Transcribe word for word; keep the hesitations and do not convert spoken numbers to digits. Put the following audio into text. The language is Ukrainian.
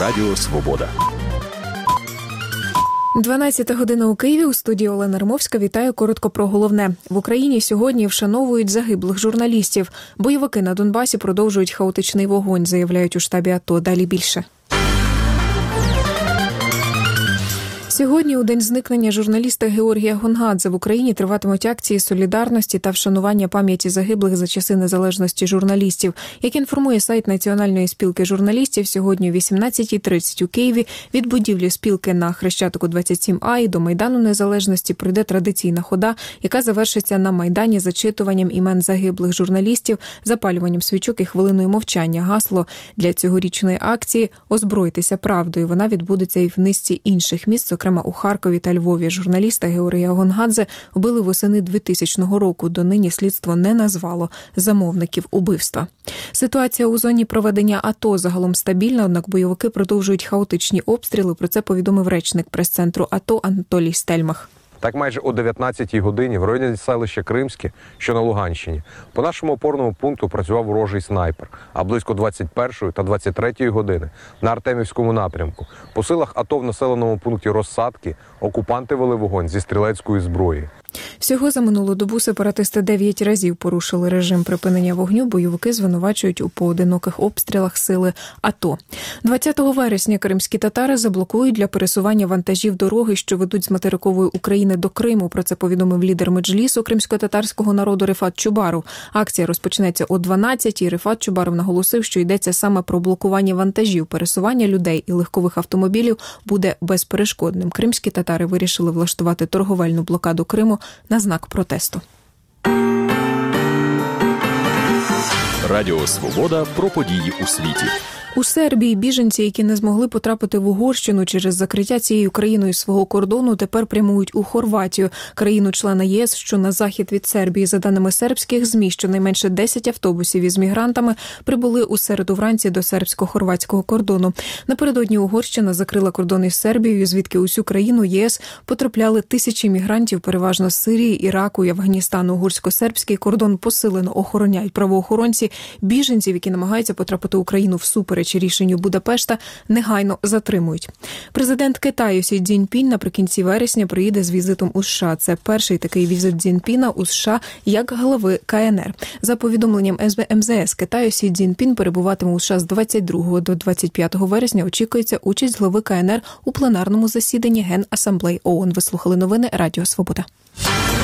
Радіо Свобода. дванадцята година у Києві, у студії Олена Римовська. Вітаю, коротко про головне. В Україні сьогодні вшановують загиблих журналістів. Бойовики на Донбасі продовжують хаотичний вогонь, заявляють у штабі АТО. Далі більше. Сьогодні, у день зникнення журналіста Георгія Гонгадзе, в Україні триватимуть акції солідарності та вшанування пам'яті загиблих за часи незалежності журналістів. Як інформує сайт Національної спілки журналістів, сьогодні о вісімнадцятій тридцять у Києві від будівлі спілки на Хрещатику двадцять сім А і до Майдану Незалежності пройде традиційна хода, яка завершиться на Майдані зачитуванням імен загиблих журналістів, запалюванням свічок і хвилиною мовчання. Гасло для цьогорічної акції «Озбройтеся правдою». Вона відбудеться і в низці інших міст, зокрема у Харкові та Львові. Журналіста Георгія Гонгадзе вбили восени двохтисячного року. Донині слідство не назвало замовників убивства. Ситуація у зоні проведення АТО загалом стабільна, однак бойовики продовжують хаотичні обстріли. Про це повідомив речник прес-центру АТО Анатолій Стельмах. Так майже о дев'ятнадцятій годині в районі селища Кримське, що на Луганщині, по нашому опорному пункту працював ворожий снайпер, а близько двадцять першої та двадцять третьої години на Артемівському напрямку по силах АТО в населеному пункті Розсадки окупанти вели вогонь зі стрілецької зброї. Всього за минулу добу сепаратисти дев'ять разів порушили режим припинення вогню. Бойовики звинувачують у поодиноких обстрілах сили АТО. двадцятого вересня кримські татари заблокують для пересування вантажів дороги, що ведуть з материкової України до Криму. Про це повідомив лідер Меджлісу кримсько-татарського народу Рифат Чубаров. Акція розпочнеться о дванадцятій. Рифат Чубаров наголосив, що йдеться саме про блокування вантажів. Пересування людей і легкових автомобілів буде безперешкодним. Кримські татари вирішили влаштувати торговельну блокаду Криму на знак протесту. Радіо Свобода про події у світі. У Сербії біженці, які не змогли потрапити в Угорщину через закриття цією країною свого кордону, тепер прямують у Хорватію, країну-члена ЄС, що на захід від Сербії. За даними сербських ЗМІ, щонайменше десять автобусів із мігрантами прибули у середу вранці до сербсько-хорватського кордону. Напередодні Угорщина закрила кордон із Сербією, звідки усю країну ЄС потрапляли тисячі мігрантів, переважно з Сирії, Іраку і Афганістану. Угорсько-сербський кордон посилено охороняють правоохоронці. Біженців, які намагаються потрапити в Україну всупереч рішенню Будапешта, негайно затримують. Президент Китаю Сі Цзіньпін наприкінці вересня приїде з візитом у США. Це перший такий візит Цзіньпіна у США як глави Ка Ен Ер. За повідомленням Ем Зе Ес Китаю, Сі Цзіньпін перебуватиме у США з двадцять другого до двадцять п'ятого вересня. Очікується участь глави Ка Ен Ер у пленарному засіданні Генасамблеї ООН. Ви слухали новини Радіо Свобода.